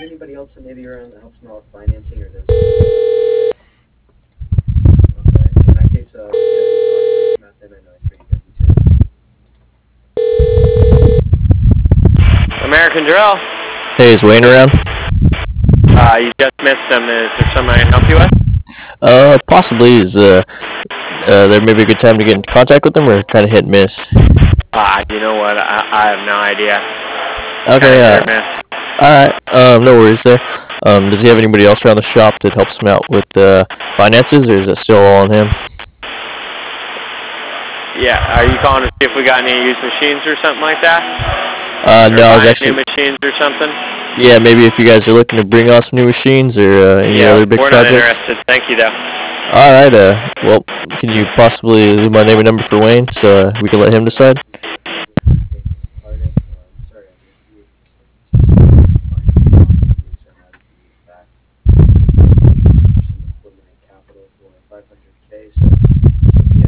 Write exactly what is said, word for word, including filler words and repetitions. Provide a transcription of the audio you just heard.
anybody else that maybe around that helps them out with financing or does? Okay. In that case, uh, if you have any thoughts, reach out then. I know he's pretty busy too. American Drill. Hey, is Wayne around? Uh, you just missed him. Is there something I can help you with? Uh, possibly. Is uh, uh, there maybe a good time to get in contact with him, or kind of hit and miss? Ah, you know what? I, I have no idea. Okay, Kinda hit uh, or miss. alright, um, no worries there. Um, does he have anybody else around the shop that helps him out with, uh, finances, or is it still all on him? Yeah, are you calling to see if we got any used machines or something like that? Uh, Or no, I was buying actually, new machines or something? yeah, maybe if you guys are looking to bring on some new machines, or, uh, any Yeah, other big we're not projects. interested. Thank you, though. Alright, uh, well, can you possibly leave my name and number for Wayne, so uh, we can let him decide? Sorry, I missed you. Equipment and capital for five hundred K, so